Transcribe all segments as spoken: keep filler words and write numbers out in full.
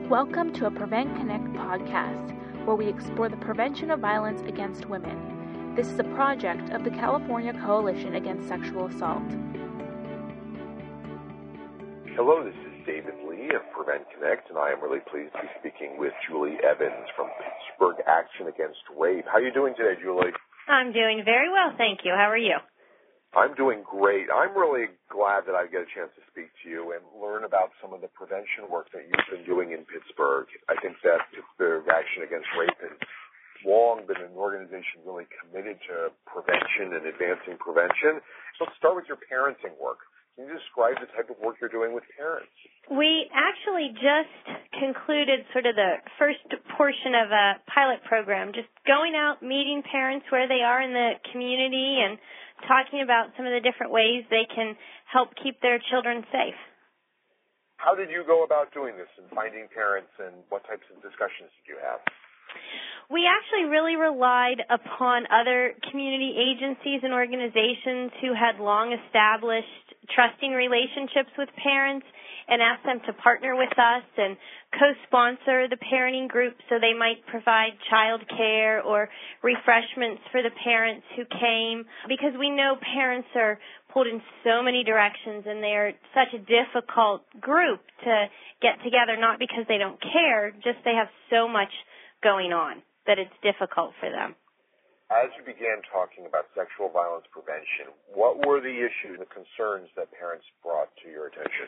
Welcome to a Prevent Connect podcast, where we explore the prevention of violence against women. This is a project of the California Coalition Against Sexual Assault. Hello, this is David Lee of Prevent Connect, and I am really pleased to be speaking with Julie Evans from Pittsburgh Action Against Rape. How are you doing today, Julie? I'm doing very well, thank you. How are you? I'm doing great. I'm really glad that I get a chance to speak to you and learn about some of the prevention work that you've been doing in Pittsburgh. I think that Pittsburgh Action Against Rape has long been an organization really committed to prevention and advancing prevention. So let's start with your parenting work. Can you describe the type of work you're doing with parents? We actually just concluded sort of the first portion of a pilot program, just going out, meeting parents where they are in the community and talking about some of the different ways they can help keep their children safe. How did you go about doing this and finding parents, and what types of discussions did you have? We actually really relied upon other community agencies and organizations who had long established trusting relationships with parents and asked them to partner with us and co-sponsor the parenting group so they might provide child care or refreshments for the parents who came, because we know parents are pulled in so many directions and they're such a difficult group to get together, not because they don't care, just they have so much going on that it's difficult for them. As you began talking about sexual violence prevention, what were the issues and concerns that parents brought to your attention?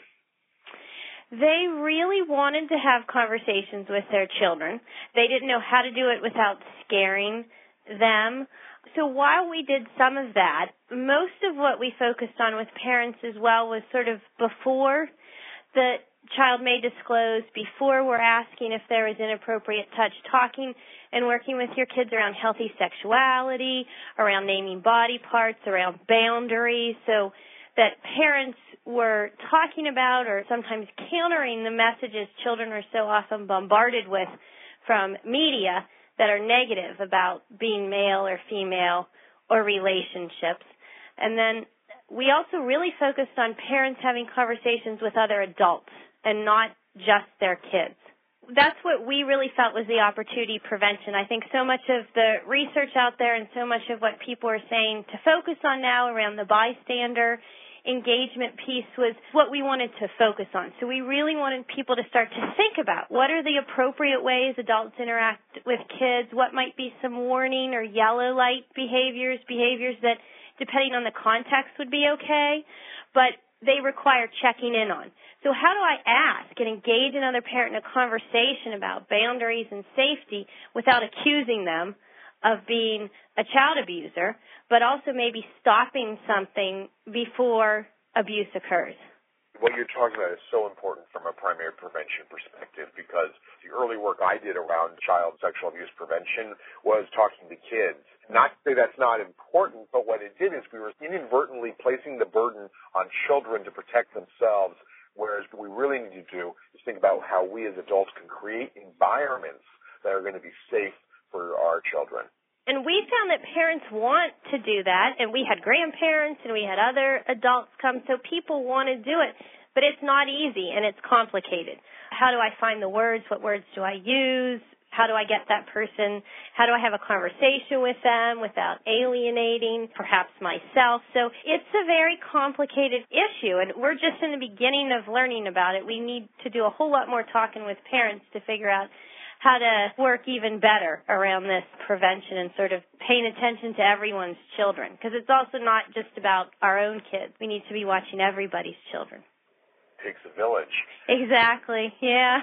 They really wanted to have conversations with their children. They didn't know how to do it without scaring them. So while we did some of that, most of what we focused on with parents as well was sort of before the child may disclose, before we're asking if there is inappropriate touch, talking and working with your kids around healthy sexuality, around naming body parts, around boundaries, so that parents were talking about or sometimes countering the messages children are so often bombarded with from media that are negative about being male or female or relationships. And then we also really focused on parents having conversations with other adults and not just their kids. That's what we really felt was the opportunity prevention. I think so much of the research out there and so much of what people are saying to focus on now around the bystander engagement piece was what we wanted to focus on. So we really wanted people to start to think about what are the appropriate ways adults interact with kids, what might be some warning or yellow light behaviors, behaviors that depending on the context would be okay, but they require checking in on. So how do I ask and engage another parent in a conversation about boundaries and safety without accusing them of being a child abuser, but also maybe stopping something before abuse occurs? What you're talking about is so important from a primary prevention perspective, because the early work I did around child sexual abuse prevention was talking to kids. Not to say that's not important, but what it did is we were inadvertently placing the burden on children to protect themselves, whereas what we really need to do is think about how we as adults can create environments that are going to be safe for our children. And we found that parents want to do that, and we had grandparents and we had other adults come, so people want to do it. But it's not easy and it's complicated. How do I find the words? What words do I use? How do I get that person? How do I have a conversation with them without alienating perhaps myself? So it's a very complicated issue, and we're just in the beginning of learning about it. We need to do a whole lot more talking with parents to figure out how to work even better around this prevention and sort of paying attention to everyone's children, because it's also not just about our own kids. We need to be watching everybody's children. Takes a village. Exactly, yeah.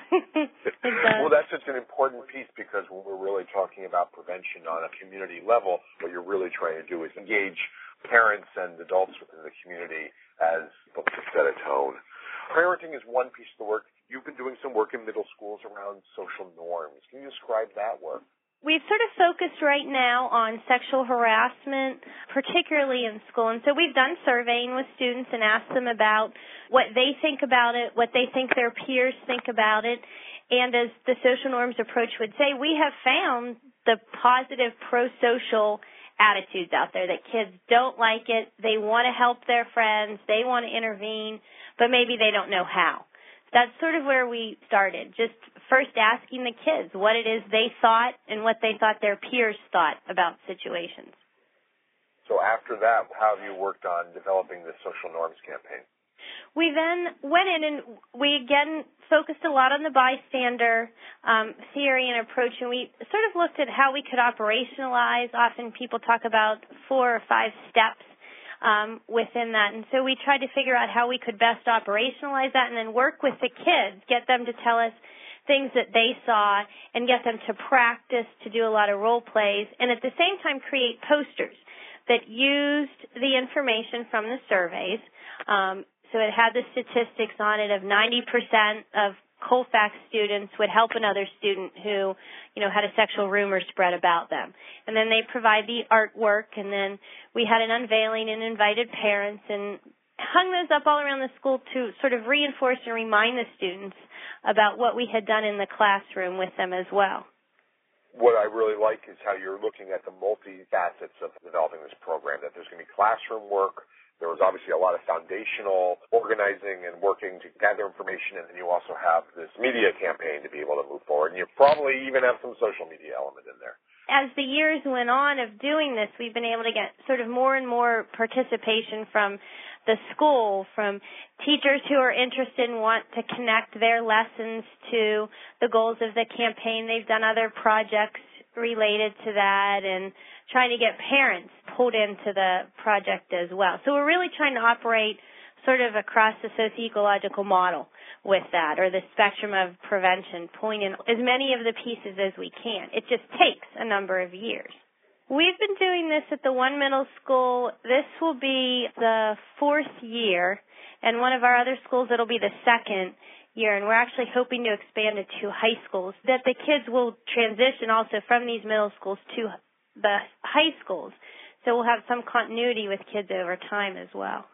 It does. Well, that's such an important piece, because when we're really talking about prevention on a community level, what you're really trying to do is engage parents and adults within the community as people to set a tone. Parenting is one piece of the work. You've been doing some work in middle schools around social norms. Can you describe that work? We've sort of focused right now on sexual harassment, particularly in school. And so we've done surveying with students and asked them about what they think about it, what they think their peers think about it. And as the social norms approach would say, we have found the positive pro-social attitudes out there, that kids don't like it, they want to help their friends, they want to intervene, but maybe they don't know how. that's sort of where we started, just first asking the kids what it is they thought and what they thought their peers thought about situations. So after that, how have you worked on developing the social norms campaign? We then went in and we again focused a lot on the bystander um, theory and approach, and we sort of looked at how we could operationalize. Often people talk about four or five steps um, within that, and so we tried to figure out how we could best operationalize that and then work with the kids, get them to tell us things that they saw and get them to practice, to do a lot of role plays, and at the same time create posters that used the information from the surveys. Um, so it had the statistics on it of ninety percent of Colfax students would help another student who, you know, had a sexual rumor spread about them. And then they provide the artwork, and then we had an unveiling and invited parents and hung those up all around the school to sort of reinforce and remind the students about what we had done in the classroom with them as well. What I really like is how you're looking at the multi-facets of developing this program, that there's going to be classroom work. There was obviously a lot of foundational organizing and working to gather information, and then you also have this media campaign to be able to move forward. And you probably even have some social media element in there. As the years went on of doing this, we've been able to get sort of more and more participation from the school, from teachers who are interested and want to connect their lessons to the goals of the campaign. They've done other projects related to that and trying to get parents pulled into the project as well. So we're really trying to operate sort of across the socio-ecological model with that, or the spectrum of prevention, pulling in as many of the pieces as we can. It just takes a number of years. We've been doing this at the one middle school. This will be the fourth year, and one of our other schools, it'll be the second year, and we're actually hoping to expand it to high schools, that the kids will transition also from these middle schools to the high schools. So we'll have some continuity with kids over time as well.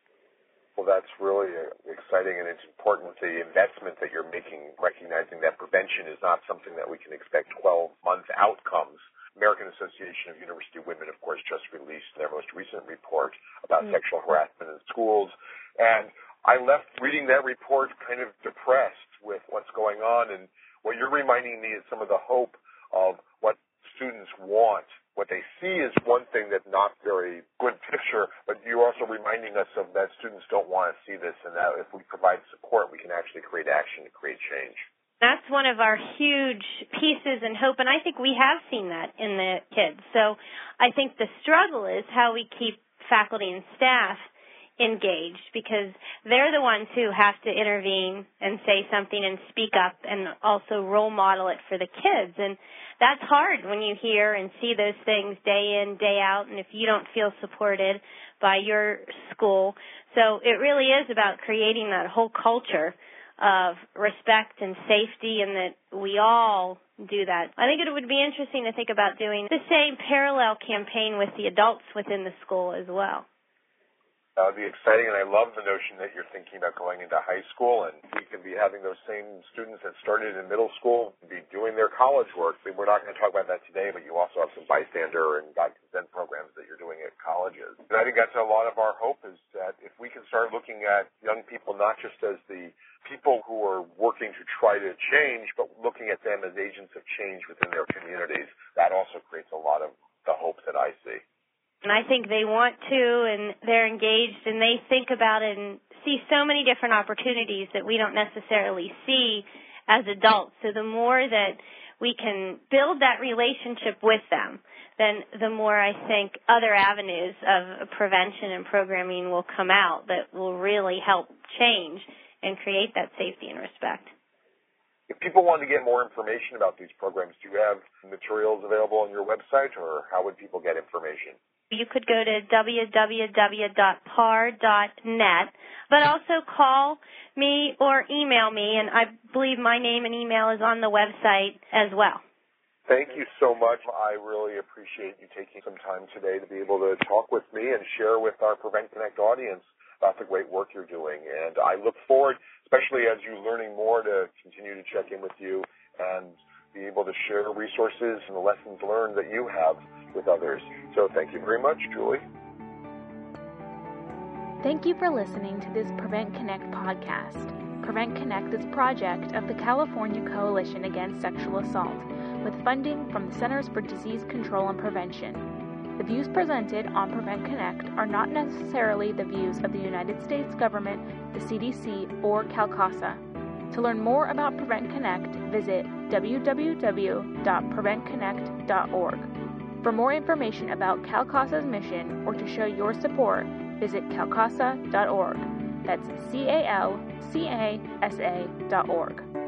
Well, that's really exciting, and it's important, the investment that you're making, recognizing that prevention is not something that we can expect twelve-month outcomes. American Association of University Women, of course, just released their most recent report about mm-hmm. sexual harassment in schools, and I left reading that report kind of depressed with what's going on, and what you're reminding me is some of the hope of what students want. What they see is one thing that's not very good picture, but you're also reminding us of that students don't want to see this, and that if we provide support, we can actually create action to create change. That's one of our huge pieces and hope, and I think we have seen that in the kids. So I think the struggle is how we keep faculty and staff engaged, because they're the ones who have to intervene and say something and speak up and also role model it for the kids. And that's hard when you hear and see those things day in, day out, and if you don't feel supported by your school. So it really is about creating that whole culture of respect and safety, and that we all do that. I think it would be interesting to think about doing the same parallel campaign with the adults within the school as well. That would be exciting, and I love the notion that you're thinking about going into high school, and we can be having those same students that started in middle school be doing their college work. We're not going to talk about that today, but you also have some bystander and guide consent programs that you're doing at colleges. And I think that's a lot of our hope, is that if we can start looking at young people not just as the people who are working to try to change, but looking at them as agents of change within their communities, that also creates a lot of the hope that I see. And I think they want to, and they're engaged, and they think about it and see so many different opportunities that we don't necessarily see as adults. So the more that we can build that relationship with them, then the more I think other avenues of prevention and programming will come out that will really help change and create that safety and respect. If people want to get more information about these programs, do you have materials available on your website, or how would people get information? You could go to w w w dot p a r dot net, but also call me or email me, and I believe my name and email is on the website as well. Thank you so much. I really appreciate you taking some time today to be able to talk with me and share with our Prevent Connect audience about the great work you're doing. And I look forward, especially as you're learning more, to continue to check in with you and be able to share resources and the lessons learned that you have with others. So thank you very much, Julie. Thank you for listening to this Prevent Connect podcast. Prevent Connect is a project of the California Coalition Against Sexual Assault, with funding from the Centers for Disease Control and Prevention. The views presented on Prevent Connect are not necessarily the views of the United States government, the C D C, or CalCASA. To learn more about Prevent Connect, visit w w w dot prevent connect dot org. For more information about CalCASA's mission or to show your support, visit calcasa dot org. That's C A L C A S A dot org.